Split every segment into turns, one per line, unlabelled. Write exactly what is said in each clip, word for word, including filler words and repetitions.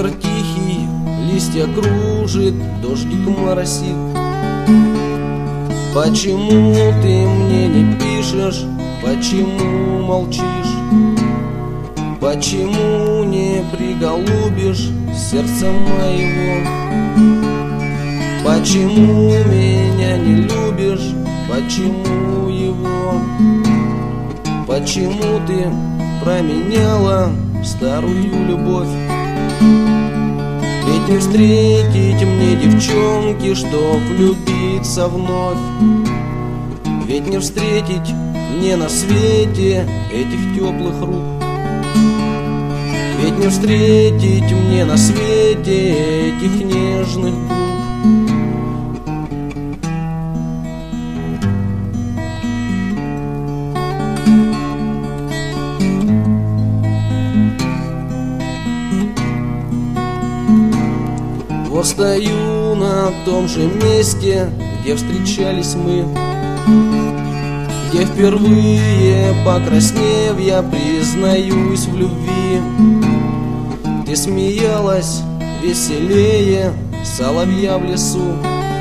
Ветер тихий, листья кружит, дождик моросит. Почему ты мне не пишешь, почему молчишь? Почему не приголубишь сердца моего? Почему меня не любишь, почему его? Почему ты променяла старую любовь? Ведь не встретить мне девчонки, чтоб влюбиться вновь. Ведь не встретить мне на свете этих теплых рук. Ведь не встретить мне на свете этих нежных губ. Вот стою на том же месте, где встречались мы, где впервые, покраснев, я признаюсь в любви. Ты смеялась веселее соловья в лесу,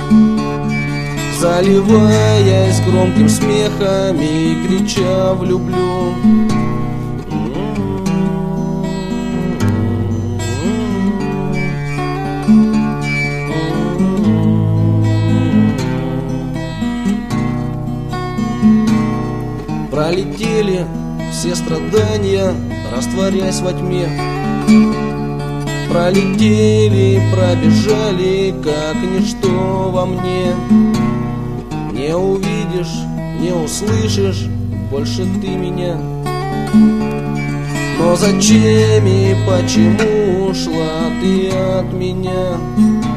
заливаясь громким смехом и крича «влюблю». Пролетели все страдания, растворяясь во тьме. Пролетели, пробежали, как ничто во мне. Не увидишь, не услышишь больше ты меня. Но зачем и почему ушла ты от меня?